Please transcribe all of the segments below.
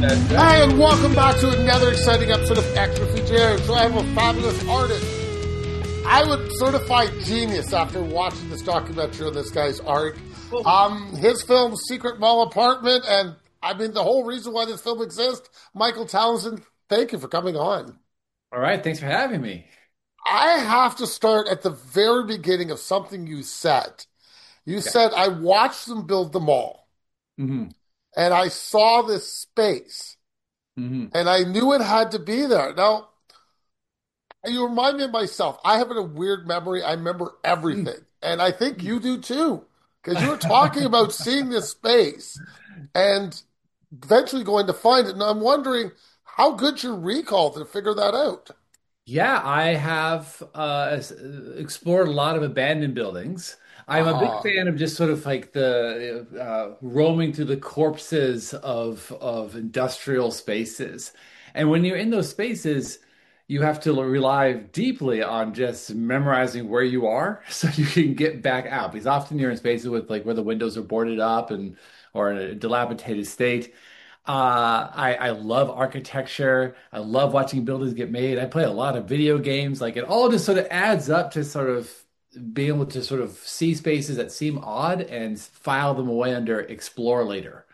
Hi, and welcome back to another exciting episode of Extra Feature. So I have a fabulous artist. I would certify genius after watching this documentary on this guy's art. His film, Secret Mall Apartment, and I mean, the whole reason why this film exists, Michael Townsend, thank you for coming on. All right, thanks for having me. I have to start at the very beginning of something you said. You Okay. said, I watched them build the mall, hmm and I saw this space, hmm and I knew it had to be there. Now, you remind me of myself. I have a weird memory. I remember everything. And I think you do too. Because you were talking about seeing this space and eventually going to find it. And I'm wondering how good's your recall to figure that out? Yeah, I have explored a lot of abandoned buildings. I'm a big Ah, fan of just sort of like the roaming through the corpses of industrial spaces. And when you're in those spaces, you have to rely deeply on just memorizing where you are so you can get back out. Because often you're in spaces with like where the windows are boarded up and or in a dilapidated state. I love architecture. I love watching buildings get made. I play a lot of video games. Like it all just sort of adds up to sort of being able to sort of see spaces that seem odd and file them away under explore later.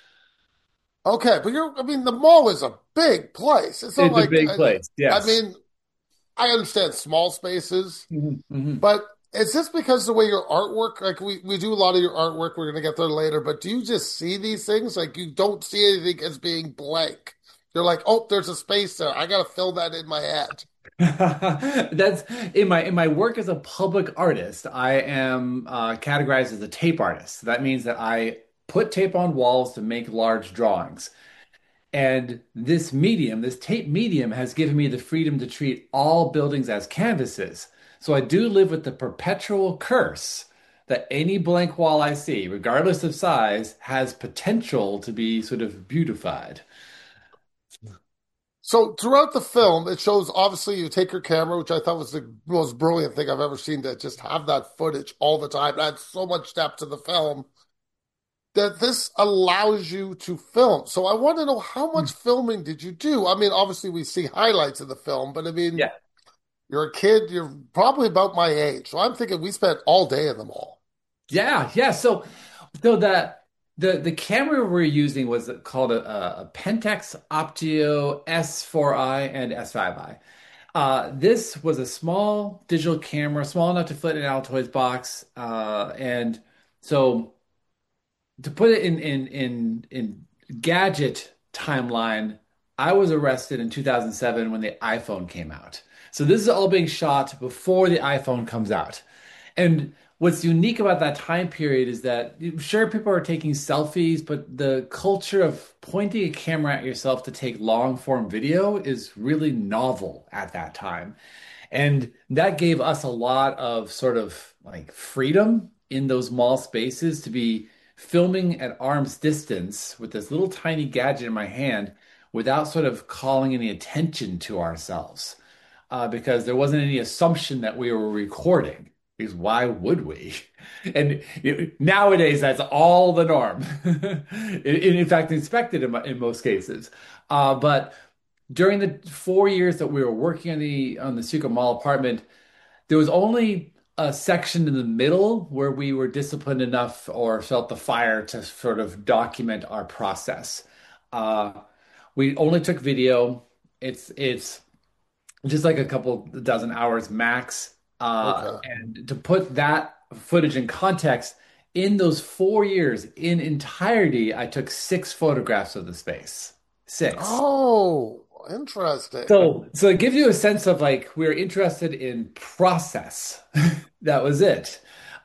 okay. But I mean, the mall is a big place. It's not It's a like, big place. I Yes. mean, I understand small spaces. hmm But is this because the way your artwork, like we do a lot of your artwork, we're going to get there later, but do you just see these things? Like you don't see anything as being blank. You're like, oh, there's a space there. I got to fill that in my head. That's in my work as a public artist, I am categorized as a tape artist. That means that I put tape on walls to make large drawings. And this medium, this tape medium, has given me the freedom to treat all buildings as canvases. So I do live with the perpetual curse that any blank wall I see, regardless of size, has potential to be sort of beautified. So throughout the film, it shows obviously you take your camera, which I thought was the most brilliant thing I've ever seen to just have that footage all the time. It adds so much depth to the film that this allows you to film. So I want to know how much filming did you do? I mean, obviously we see highlights of the film, but I mean, Yeah. you're a kid, you're probably about my age. So I'm thinking we spent all day in the mall. Yeah, yeah. So the camera we're using was called a Pentax Optio S4i and S5i. This was a small digital camera, small enough to fit in an Altoids box, and so to put it in gadget timeline, I was arrested in 2007 when the iPhone came out. So this is all being shot before the iPhone comes out. And what's unique about that time period is that sure people are taking selfies, but the culture of pointing a camera at yourself to take long form video is really novel at that time. And that gave us a lot of sort of like freedom in those mall spaces to be filming at arm's distance with this little tiny gadget in my hand without sort of calling any attention to ourselves. Because there wasn't any assumption that we were recording. Because why would we? And nowadays, that's all the norm. In fact, expected in most cases. But during the 4 years that we were working on the Suka Mall apartment, there was only a section in the middle where we were disciplined enough or felt the fire to sort of document our process. Uh, we only took video. It's just like a couple dozen hours max. Okay. And to put that footage in context, in those 4 years, in entirety, I took 6 photographs of the space. Six. Oh, interesting. So it gives you a sense of like we're interested in process. That was it.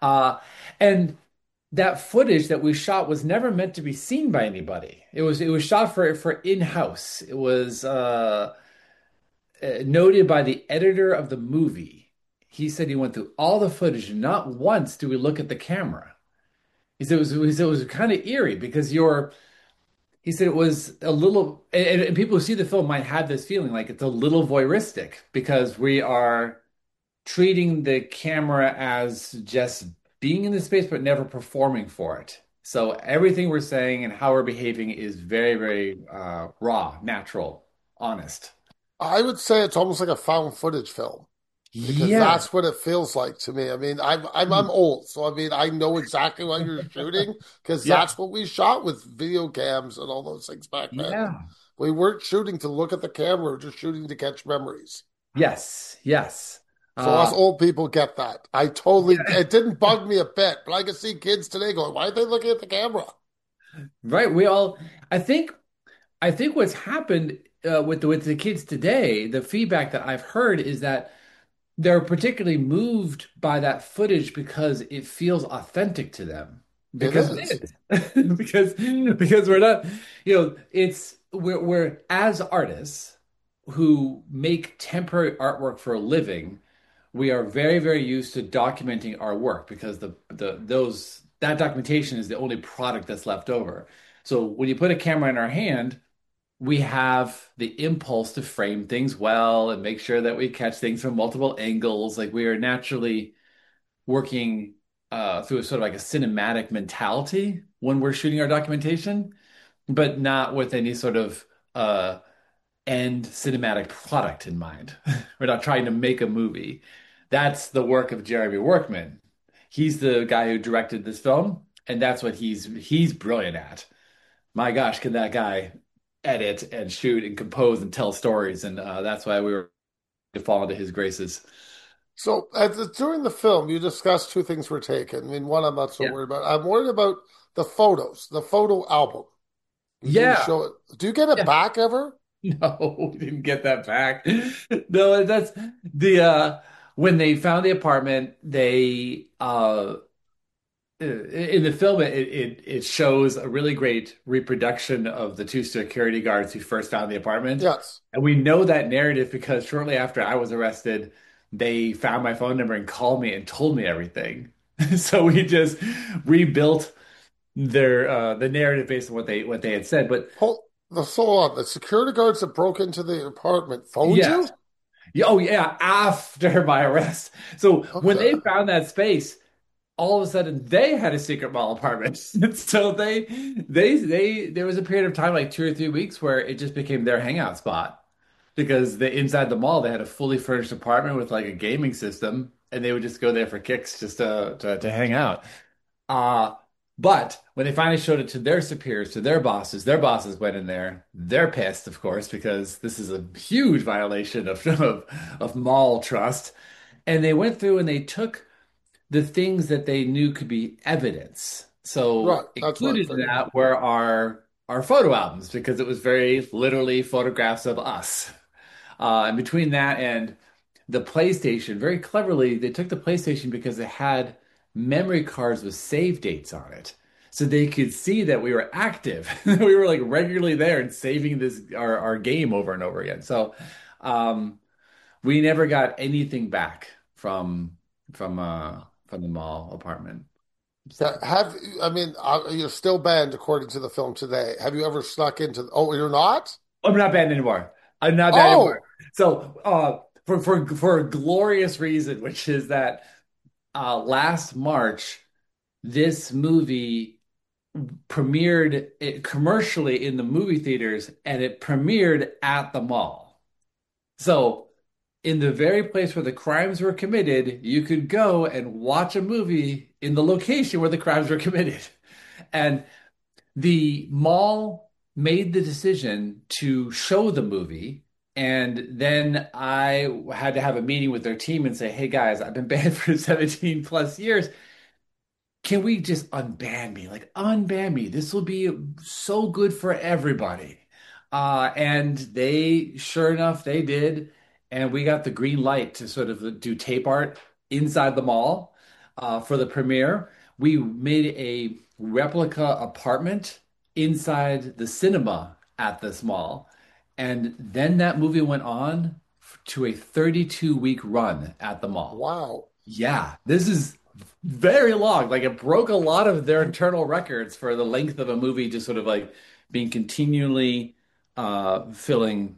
And that footage that we shot was never meant to be seen by anybody. It was shot for in-house. It was noted by the editor of the movie. He said he went through all the footage, and not once do we look at the camera. He said it was kind of eerie because he said it was a little, and people who see the film might have this feeling like it's a little voyeuristic because we are treating the camera as just being in the space but never performing for it. So everything we're saying and how we're behaving is very, very raw, natural, honest. I would say it's almost like a found footage film because Yeah. that's what it feels like to me. I mean, I'm old, so I mean, I know exactly what you're shooting because Yeah. that's what we shot with video cams and all those things back then. Yeah. We weren't shooting to look at the camera, we were just shooting to catch memories. Yes. Yes. So us Uh, old people get that. I totally, yeah. it didn't bug me a bit, but I can see kids today going, why are they looking at the camera? Right. We all, I think, I think what's happened with the kids today, the feedback that I've heard is that they're particularly moved by that footage because it feels authentic to them. It Because is. it is. Because we're not, we're as artists who make temporary artwork for a living, we are very, very used to documenting our work because the those that documentation is the only product that's left over. So when you put a camera in our hand, we have the impulse to frame things well and make sure that we catch things from multiple angles. Like we are naturally working through a sort of like a cinematic mentality when we're shooting our documentation, but not with any sort of end cinematic product in mind. We're not trying to make a movie. That's the work of Jeremy Workman. He's the guy who directed this film, and that's what he's brilliant at. My gosh, can that guy edit and shoot and compose and tell stories? And that's why we were to fall into his graces. So during the film, you discussed two things were taken. I mean, one I'm not so Yeah. worried about. I'm worried about the photos, the photo album. You didn't Yeah. show it. Do you get it Yeah. back ever? No, we didn't get that back. No, that's the when they found the apartment, they in the film it shows a really great reproduction of the two security guards who first found the apartment. Yes. And we know that narrative because shortly after I was arrested, they found my phone number and called me and told me everything. So we just rebuilt their the narrative based on what they had said. But Hold so on. The security guards that broke into the apartment phoned yes. you? Yeah, oh yeah, after my arrest. So when Okay. they found that space, all of a sudden they had a secret mall apartment. So they there was a period of time like 2 or 3 weeks where it just became their hangout spot because the inside the mall they had a fully furnished apartment with like a gaming system and they would just go there for kicks just to hang out. Uh but when they finally showed it to their superiors, to their bosses went in there. They're pissed, of course, because this is a huge violation of mall trust. And they went through and they took the things that they knew could be evidence. Right. So That's what I included in figured. that were our photo albums because it was very literally photographs of us. And between that and the PlayStation, very cleverly, they took the PlayStation because it had memory cards with save dates on it. So they could see that we were active. We were like regularly there and saving this our game over and over again. So we never got anything back from the mall apartment. Yeah, So I mean, you're still banned according to the film today. Have you ever snuck into, oh, you're not? I'm not banned anymore. I'm not banned anymore. Oh, So for a glorious reason, which is that last March, this movie premiered it commercially in the movie theaters and it premiered at the mall. So in the very place where the crimes were committed, you could go and watch a movie in the location where the crimes were committed. And the mall made the decision to show the movie. And then I had to have a meeting with their team and say, hey guys, I've been banned for 17 plus years. Can we just unban me? Like, unban me. This will be so good for everybody. And they, sure enough, they did. And we got the green light to sort of do tape art inside the mall for the premiere. We made a replica apartment inside the cinema at this mall. And then that movie went on to a 32-week run at the mall. wow. Yeah, this is very long. Like it broke a lot of their internal records for the length of a movie, just sort of like being continually filling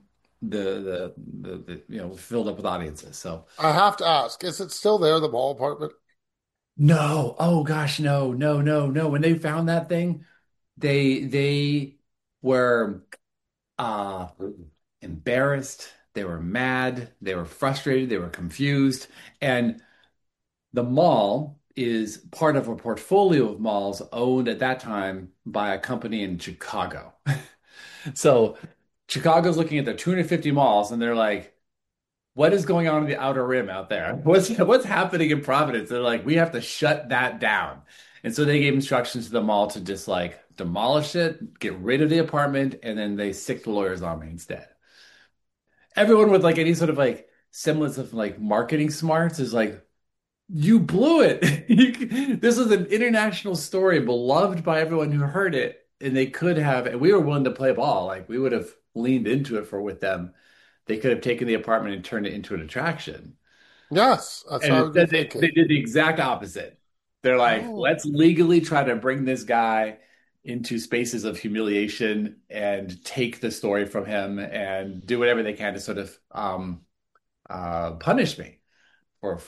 the filled up with audiences. So I have to ask, is it still there, the mall apartment? No. Oh gosh, no, no, no, no. When they found that thing, they were uh embarrassed, they were mad, they were frustrated, they were confused. And the mall is part of a portfolio of malls owned at that time by a company in Chicago. So Chicago's looking at their 250 malls and they're like, what is going on in the outer rim out there? What's happening in Providence? They're like, we have to shut that down. And so they gave instructions to the mall to just like demolish it, get rid of the apartment, and then they sicked the lawyers on me instead. Everyone with like any sort of like semblance of like marketing smarts is like, you blew it. This is an international story beloved by everyone who heard it. And they could have, and we were willing to play ball. Like we would have leaned into it for with them. They could have taken the apartment and turned it into an attraction. Yes, that's And what I would be instead, they thinking. did the exact opposite. They're like, Oh, let's legally try to bring this guy into spaces of humiliation and take the story from him and do whatever they can to sort of punish me for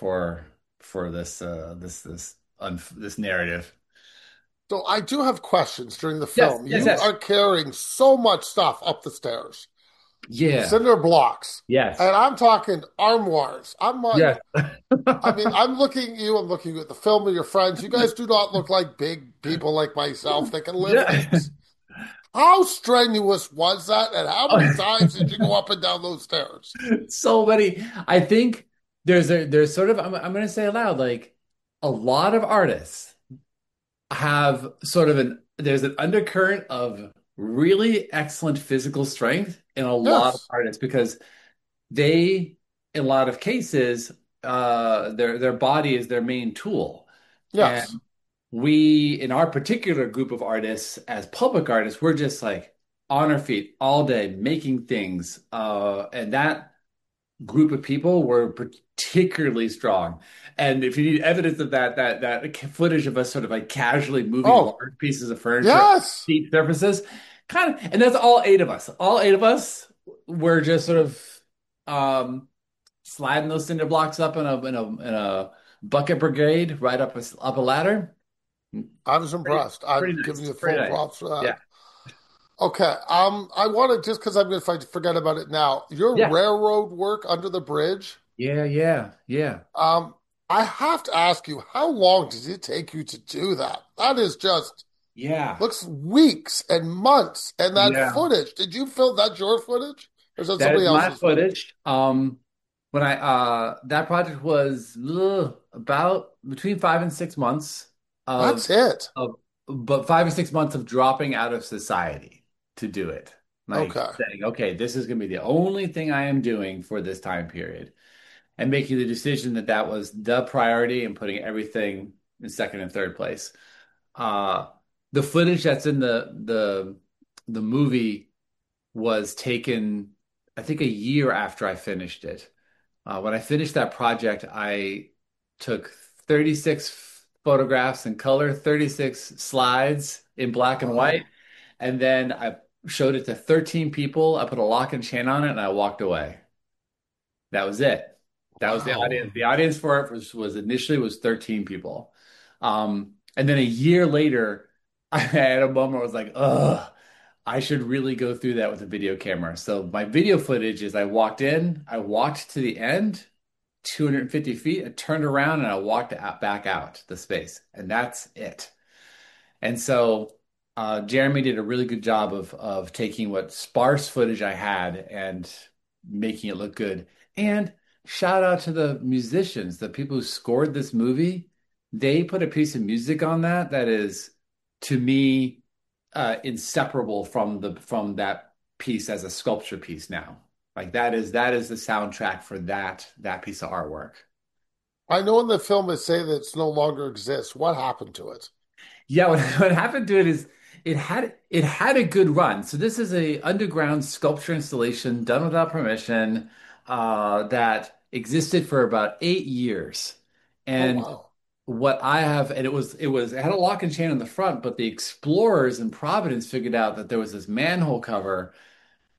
this narrative. so I do have questions during the Yes, film. yes, You yes. are carrying so much stuff up the stairs, Yeah. cinder blocks, Yes. and I'm talking armoires. I'm like, Yes. I mean, I'm looking at you, I'm looking at the film of your friends. You guys do not look like big people like myself that can lift Yeah. things. How strenuous was that, and how many times did you go up and down those stairs? So many. I think there's sort of I'm going to say aloud like a lot of artists have sort of an there's an undercurrent of really excellent physical strength in a lot of Yes, artists because they in a lot of cases their body is their main tool. yes, We, in our particular group of artists, as public artists, we're just like on our feet all day making things. And that group of people were particularly strong. And if you need evidence of that, that footage of us sort of like casually moving oh, large pieces of furniture, yes. deep surfaces, kind of, and that's all eight of us. All eight of us were just sort of sliding those cinder blocks up in a bucket brigade right up a ladder. I was Pretty, impressed. I'm pretty giving nice. you Pretty full nice. props for that. Yeah. Okay. I want to just because I'm going to forget about it now. Your Yeah. railroad work under the bridge. Yeah. Yeah. Yeah. Um, I have to ask you, how long did it take you to do that? That is just Yeah. looks weeks and months. And that Yeah. footage, did you film that your footage? Or is that That is somebody my else's footage? footage. When I that project was about between 5 and 6 months of That's it. of but 5 or 6 months of dropping out of society to do it. Like Okay. saying, okay, this is going to be the only thing I am doing for this time period. And making the decision that that was the priority and putting everything in second and third place. Uh, the footage that's in the movie was taken, I think, a year after I finished it. When I finished that project, I took 36 photographs in color, 36 slides in black and white, Wow. and then I showed it to 13 people. I put a lock and chain on it, and I walked away. That was it. That was the audience. Wow. The audience for it was initially was 13 people. And then a year later, I had a moment where I was like, ugh, I should really go through that with a video camera. So my video footage is I walked in, I walked to the end, 250 feet, I turned around and I walked back out the space. And that's it. And so Jeremy did a really good job of taking what sparse footage I had and making it look good. And shout out to the musicians, the people who scored this movie. They put a piece of music on that that is, to me, inseparable from that piece as a sculpture piece now. Like that is the soundtrack for that piece of artwork. I know in the film they say that it's no longer exists. What happened to it? Yeah, what happened to it is it had a good run. So this is a underground sculpture installation done without permission that existed for about 8 years. Oh, And wow. what I have, and it had a lock and chain on the front, but the explorers in Providence figured out that there was this manhole cover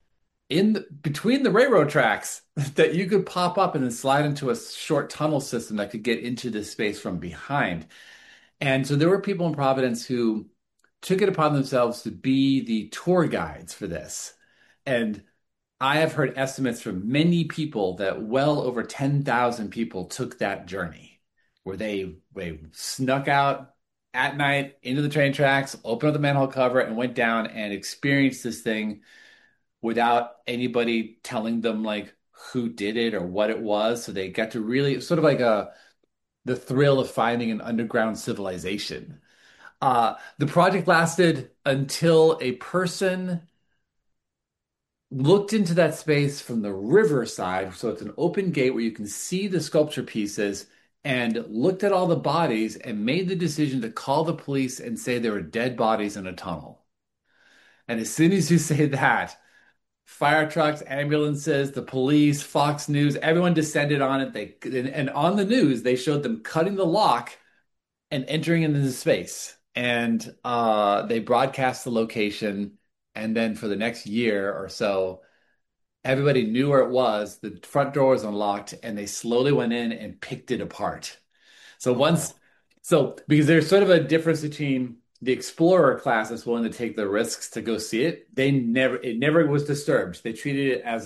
between the railroad tracks that you could pop up and then slide into a short tunnel system that could get into this space from behind. And so there were people in Providence who took it upon themselves to be the tour guides for this. And I have heard estimates from many people that well over 10,000 people took that journey where they snuck out at night into the train tracks, opened up the manhole cover, and went down and experienced this thing without anybody telling them like who did it or what it was. So they got to really sort of like the thrill of finding an underground civilization. The project lasted until a person looked into that space from the riverside. So it's an open gate where you can see the sculpture pieces and looked at all the bodies and made the decision to call the police and say there were dead bodies in a tunnel. And as soon as you say that, fire trucks, ambulances, the police, Fox News, everyone descended on it. And on the news, they showed them cutting the lock and entering into the space. And they broadcast the location. And then for the next year or so, everybody knew where it was. The front door was unlocked, and they slowly went in and picked it apart. So Wow. because there's sort of a difference between the explorer class that's willing to take the risks to go see it. It never was disturbed. They treated it as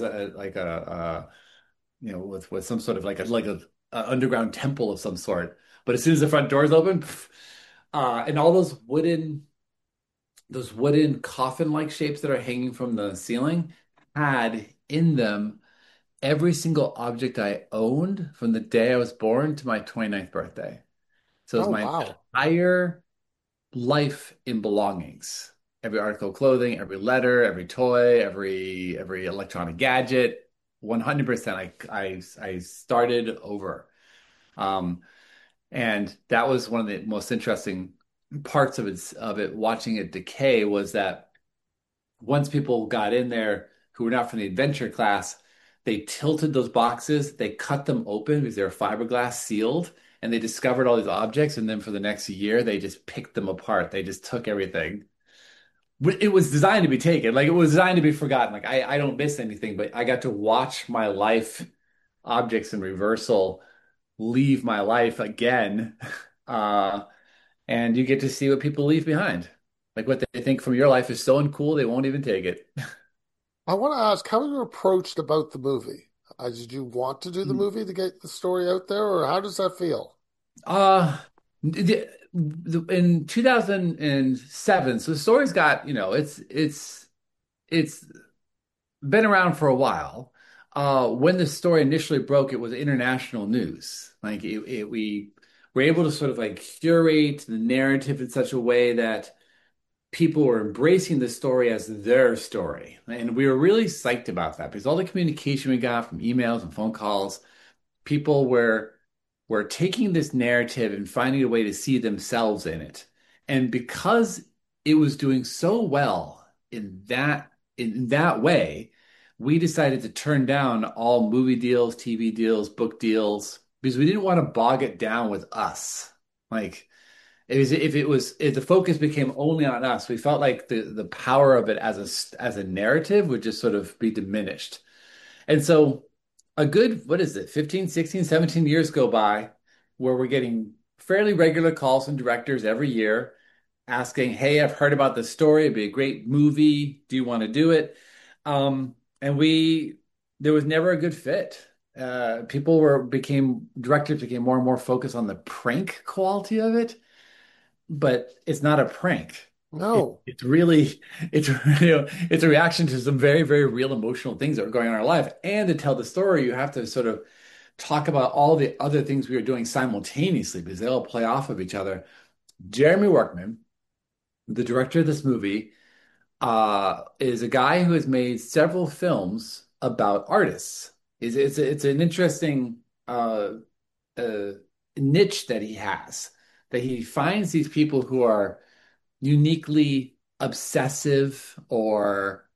with some sort of a underground temple of some sort. But as soon as the front doors open, and all those wooden coffin-like shapes that are hanging from the ceiling had in them every single object I owned from the day I was born to my 29th birthday. So it was Oh, my wow. entire life in belongings. Every article of clothing, every letter, every toy, every electronic gadget. 100%. I started over. Um, and that was one of the most interesting parts of it watching it decay was that once people got in there who were not from the adventure class, they tilted those boxes, they cut them open because they were fiberglass sealed, and they discovered all these objects. And then for the next year, they just picked them apart. They just took everything. It was designed to be taken, like it was designed to be forgotten. Like I don't miss anything, but I got to watch my life objects in reversal leave my life again. Uh, and you get to see what people leave behind. Like what they think from your life is so uncool, they won't even take it. I want to ask, how were you approached about the movie? Did you want to do the movie to get the story out there, or how does that feel? Uh, in 2007, so the story's got, it's been around for a while. When the story initially broke, it was international news. We were able to sort of like curate the narrative in such a way that people were embracing the story as their story. And we were really psyched about that because all the communication we got from emails and phone calls, people were taking this narrative and finding a way to see themselves in it. And because it was doing so well in that way, we decided to turn down all movie deals, TV deals, book deals, because we didn't want to bog it down with us. Like if the focus became only on us, we felt like the power of it as a narrative would just sort of be diminished. And so a good, what is it, 15, 16, 17 years go by where we're getting fairly regular calls from directors every year asking, "Hey, I've heard about this story. It'd be a great movie. Do you want to do it?" And there was never a good fit. Directors became more and more focused on the prank quality of it, but it's not a prank. No. It's really it's a reaction to some very, very real emotional things that are going on in our life. And to tell the story, you have to sort of talk about all the other things we are doing simultaneously because they all play off of each other. Jeremy Workman, the director of this movie, is a guy who has made several films about artists. It's an interesting uh, niche that he has, that he finds these people who are uniquely obsessive or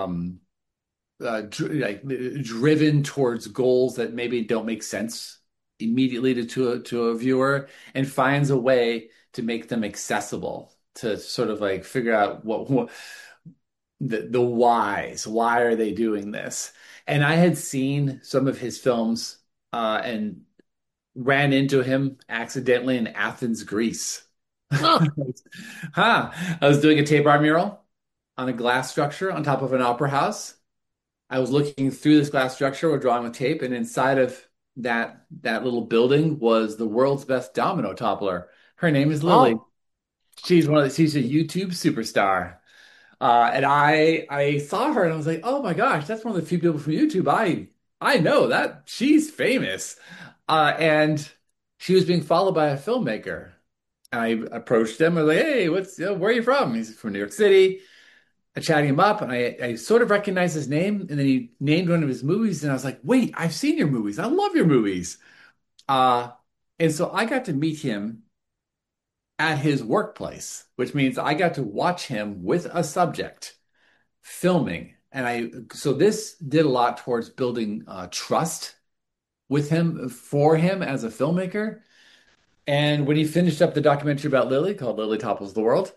driven towards goals that maybe don't make sense immediately to a viewer, and finds a way to make them accessible to sort of like figure out the whys. Why are they doing this? And I had seen some of his films and ran into him accidentally in Athens, Greece. Huh. Huh. I was doing a tape art mural on a glass structure on top of an opera house. I was looking through this glass structure, we're drawing with tape, and inside of that little building was the world's best domino toppler. Her name is Lily. Oh, She's a YouTube superstar. And I saw her and I was like, oh my gosh, that's one of the few people from YouTube I know that she's famous. And she was being followed by a filmmaker. And I approached him. I was like, hey, where are you from? He's from New York City. I chatted him up and I sort of recognized his name. And then he named one of his movies. And I was like, wait, I've seen your movies. I love your movies. Uh, and so I got to meet him at his workplace, which means I got to watch him with a subject filming. And so this did a lot towards building trust with him for him as a filmmaker. And when he finished up the documentary about Lily called Lily Topples the World,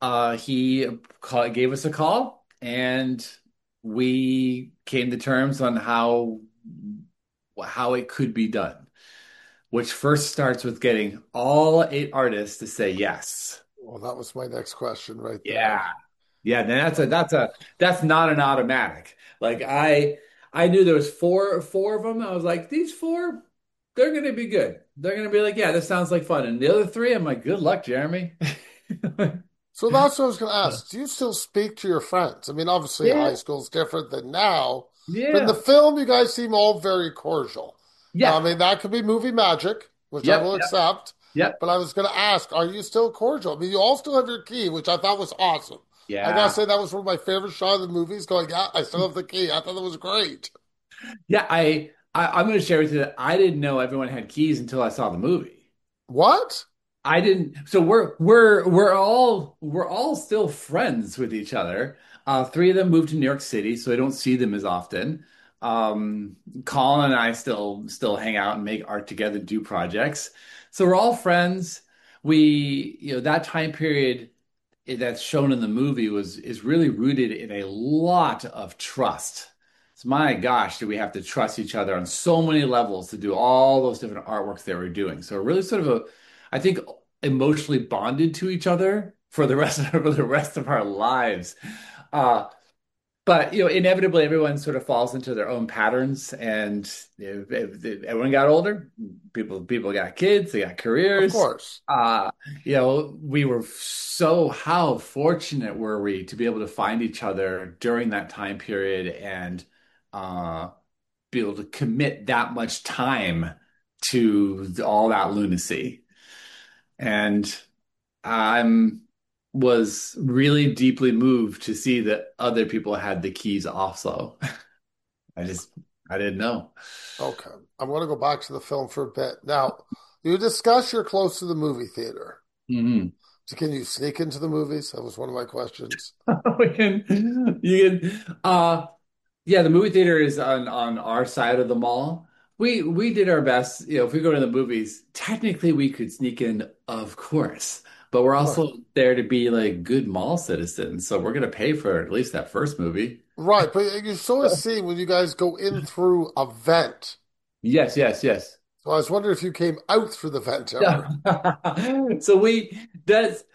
gave us a call and we came to terms on how it could be done, which first starts with getting all 8 artists to say yes. well, that was my next question right there. Yeah. Yeah, then that's not an automatic. Like I knew there was four of them. I was like, these four, they're gonna be good. They're gonna be like, yeah, this sounds like fun. And the other three, I'm like, good luck, Jeremy. So that's what I was going to ask. Do you still speak to your friends? I mean, obviously, high Yeah, school is different than now, but in the yeah, film, you guys seem all very cordial. Now, I yeah, mean, that could be movie magic, which I yep, will yep, accept, yep, but I was going to ask, are you still cordial? I mean, you all still have your key, which I thought was awesome. I gotta yeah, say, that was one of my favorite shots of the movies. Going, yeah, I still have the key. I thought that was great. yeah. I'm gonna share with you that I didn't know everyone had keys until I saw the movie. What? I didn't. So we're all still friends with each other. Three of them moved to New York City, so I don't see them as often. Colin and I still hang out and make art together, do projects. So we're all friends. That time period that's shown in the movie is really rooted in a lot of trust. So my gosh, do we have to trust each other on so many levels to do all those different artworks that we're doing. So we're really sort of I think emotionally bonded to each other for the rest for the rest of our lives. Uh, but inevitably everyone sort of falls into their own patterns, and everyone got older. People got kids, they got Of careers. course. Uh, we were so how fortunate were we to be able to find each other during that time period and uh, be able to commit that much time to all that lunacy. And I'm was really deeply moved to see that other people had the keys also. I just I didn't know. Okay. I want to go back to the film for a bit. Now, you discuss you're close to the movie theater. Mhm. So can you sneak into the movies? That was one of my questions. You can yeah, the movie theater is on our side of the mall. We did our best, if we go to the movies, technically we could sneak in, of course, but we're Right. also there to be like good mall citizens, so we're gonna pay for at least that first movie. Right. But you sort of see when you guys go in through a vent. Yes, yes, yes. So I was wondering if you came out through the vent ever. Yeah. So we that's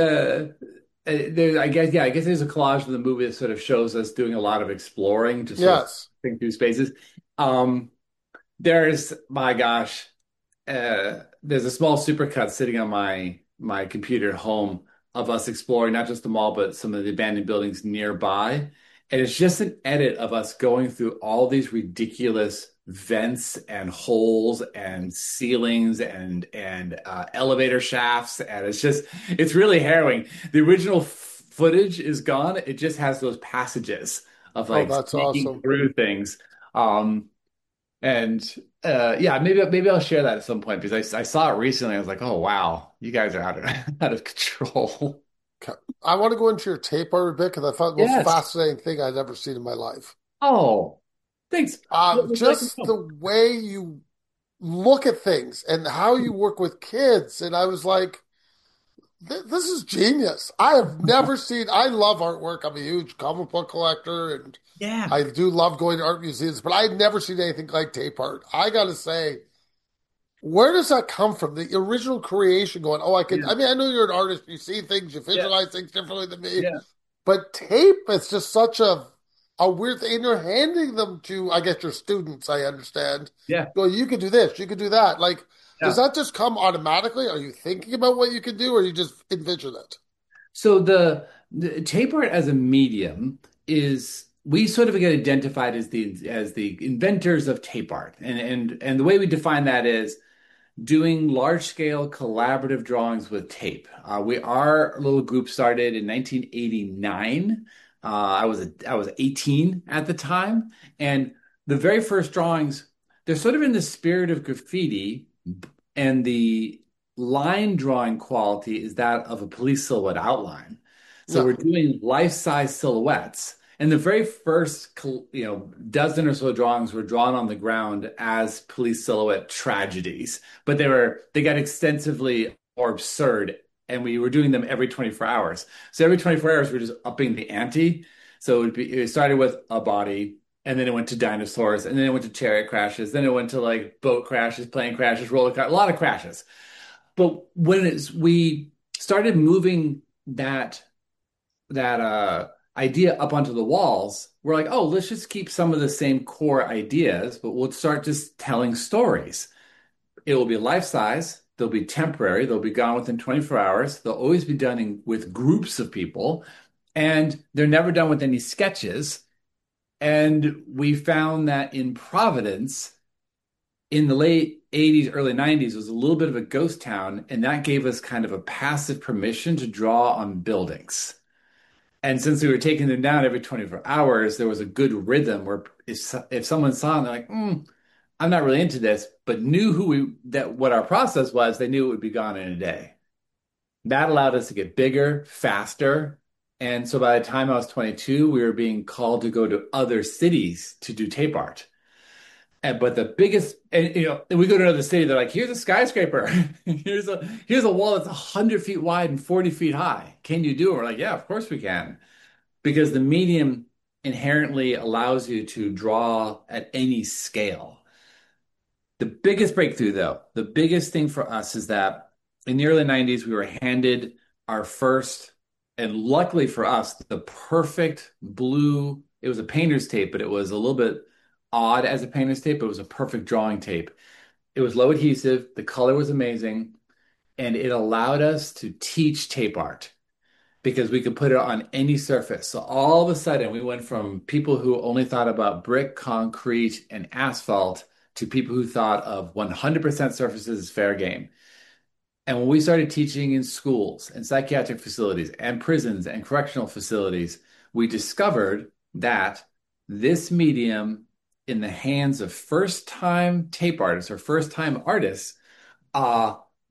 there I guess there's a collage of the movie that sort of shows us doing a lot of exploring to sort of Yes. think through spaces. Um there's my gosh, there's a small supercut sitting on my computer at home of us exploring not just the mall but some of the abandoned buildings nearby. And it's just an edit of us going through all these ridiculous vents and holes and ceilings and elevator shafts, and it's really harrowing. The original footage is gone. It just has those passages of Oh, like that's sneaking awesome. through things. Um, and yeah, maybe I'll share that at some point because I saw it recently. I was like, oh wow, you guys are out of out of control. Okay. I want to go into your tape art a bit because I thought the most Yes. fascinating thing I'd ever seen in my life. Oh, thanks. What would you like to Just the know? way you look at things and how you work with kids. And I was like, This is genius. I have never seen, I love artwork. I'm a huge comic book collector and Yeah, I do love going to art museums, but I'd never seen anything like tape art. I gotta say, where does that come from? The original creation going, oh, yeah, I mean, I know you're an artist, you see things, you yeah, visualize things differently than me, yeah, but tape is just such a weird thing. And you're handing them to, I guess, your students, I understand. yeah, Go, you could do this, you could do that. Like, does yeah. that just come automatically? Are you thinking about what you can do, or you just envision it? So the tape art as a medium is we sort of get identified as the inventors of tape art, and the way we define that is doing large scale collaborative drawings with tape. Our little group started in 1989. I was 18 at the time, and the very first drawings, they're sort of in the spirit of graffiti, and the line drawing quality is that of a police silhouette outline. So Yeah. we're doing life-size silhouettes. And the very first, dozen or so drawings were drawn on the ground as police silhouette tragedies, but they got extensively more absurd, and we were doing them every 24 hours. So every 24 hours, we're just upping the ante. So it started with a body, and then it went to dinosaurs, and then it went to chariot crashes, then it went to like boat crashes, plane crashes, roller car, a lot of crashes. But we started moving that idea up onto the walls, we're like, oh, let's just keep some of the same core ideas, but we'll start just telling stories. It will be life size. They'll be temporary. They'll be gone within 24 hours. They'll always be done with groups of people, and they're never done with any sketches. And we found that in Providence, in the late 80s, early 90s, was a little bit of a ghost town, and that gave us kind of a passive permission to draw on buildings. And since we were taking them down every 24 hours, there was a good rhythm where if someone saw it, they're like, I'm not really into this, but knew what our process was, they knew it would be gone in a day. That allowed us to get bigger, faster. And so by the time I was 22, we were being called to go to other cities to do tape art. But the biggest, and we go to another city, they're like, here's a skyscraper. Here's a wall that's 100 feet wide and 40 feet high. Can you do it? We're like, yeah, of course we can, because the medium inherently allows you to draw at any scale. The biggest breakthrough, though, the biggest thing for us is that in the early 90s, we were handed our first, and luckily for us, the perfect blue. It was a painter's tape, but it was a little bit odd as a painter's tape. It was a perfect drawing tape. It was low adhesive, the color was amazing, and it allowed us to teach tape art because we could put it on any surface. So all of a sudden, we went from people who only thought about brick, concrete, and asphalt to people who thought of 100% surfaces as fair game. And when we started teaching in schools and psychiatric facilities and prisons and correctional facilities, we discovered that this medium in the hands of first-time tape artists or first-time artists uh,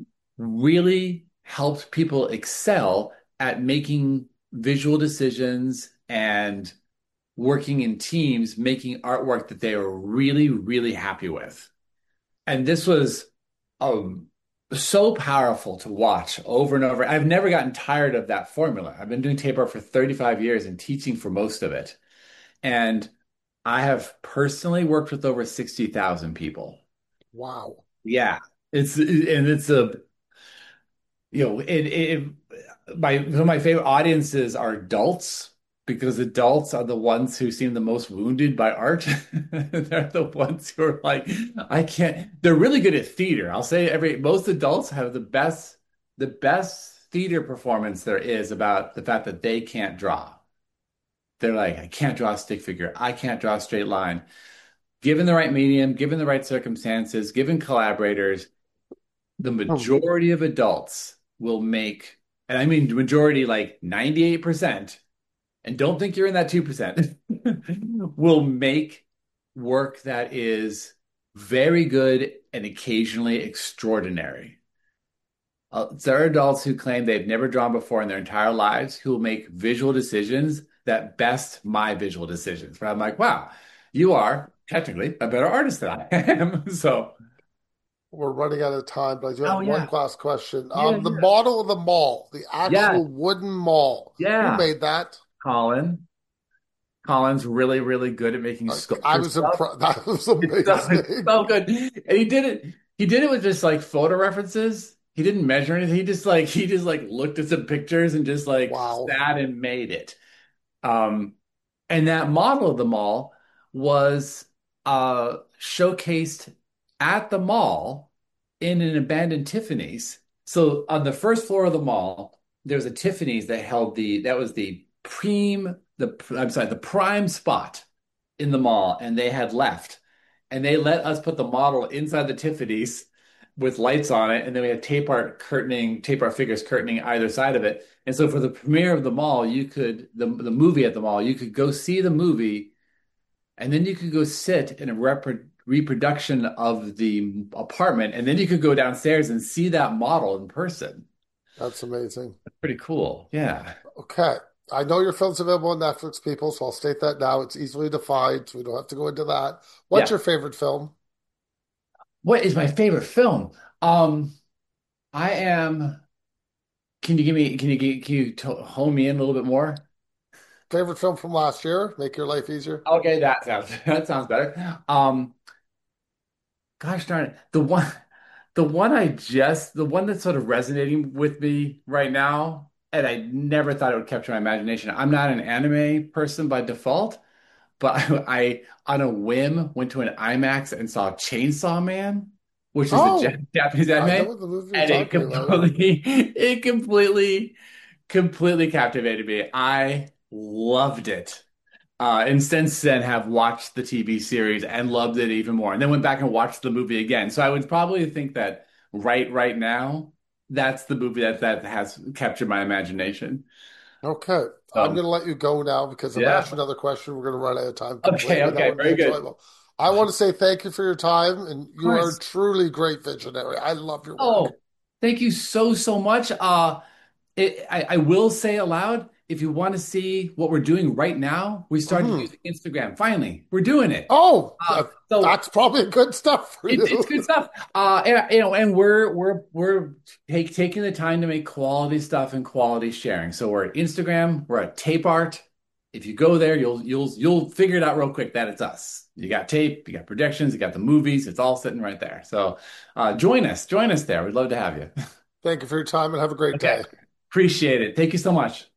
really helped people excel at making visual decisions and working in teams, making artwork that they were really, really happy with. And this was um, so powerful to watch over and over. I've never gotten tired of that formula. I've been doing tape art for 35 years and teaching for most of it. And I have personally worked with over 60,000 people. Wow. Yeah. It's a some of my favorite audiences are adults because adults are the ones who seem the most wounded by art. They're the ones who are like, I can't. They're really good at theater. I'll say most adults have the best theater performance there is about the fact that they can't draw. They're like, I can't draw a stick figure. I can't draw a straight line. Given the right medium, given the right circumstances, given collaborators, the Hmm. majority of adults will make, and I mean majority like 98%, and don't think you're in that 2%, will make work that is very good and occasionally extraordinary. There are adults who claim they've never drawn before in their entire lives who will make visual decisions that best my visual decisions. But I'm like, wow, you are technically a better artist than I am. So, We're running out of time, but I do have Oh one yeah. last question. Yeah, The yeah. model of the mall, the Yeah. actual wooden mall, who Yeah. made that? Colin. Colin's really, really good at making I sculpture was stuff. impressed. That was It's amazing. so good. And he did it with just like photo references. He didn't measure anything. He just like looked at some pictures and just like Wow. sat and made it. Um, and that model of the mall was showcased at the mall in an abandoned Tiffany's. So on the first floor of the mall, there was a Tiffany's that was the the prime spot in the mall, and they had left. And they let us put the model inside the Tiffany's with lights on it, and then we had tape art figures curtaining either side of it. And so for the premiere of the mall, the movie at the mall, you could go see the movie, and then you could go sit in a reproduction of the apartment, and then you could go downstairs and see that model in person. That's amazing. Pretty cool. Yeah. Okay. I know your film's available on Netflix, people, so I'll state that now. It's easily defined, so we don't have to go into that. What's Yeah. your favorite film? What is my favorite film? I am. Hone me in a little bit more? Favorite film from last year? Make your life easier. Okay, that sounds better. Gosh darn it. The one that's sort of resonating with me right now, and I never thought it would capture my imagination. I'm not an anime person by default, but I on a whim went to an IMAX and saw Chainsaw Man, which is a Oh, Japanese I know anime, what the movie you're and talking about. Yeah. it completely captivated me. I loved it. And since then have watched the TV series and loved it even more. And then went back and watched the movie again. So I would probably think that right now, that's the movie that has captured my imagination. Okay. I'm So going to let you go now because if I ask yeah. you another question, we're going to run out of time Okay, completely. That okay, would be very good. enjoyable. I want to say thank you for your time, and Of you are course. truly great visionary. I love your work. Oh, thank you so much. I will say aloud, if you want to see what we're doing right now, we started Mhm. using Instagram. Finally, we're doing it. Oh, So that's probably good stuff for it's good you. stuff. And we're taking the time to make quality stuff and quality sharing. So we're at Instagram, we're at Tape Art. If you go there, you'll figure it out real quick that it's us. You got tape, you got projections, you got the movies. It's all sitting right there. So join us there. We'd love to have you. Thank you for your time and have a great Okay, day. appreciate it. Thank you so much.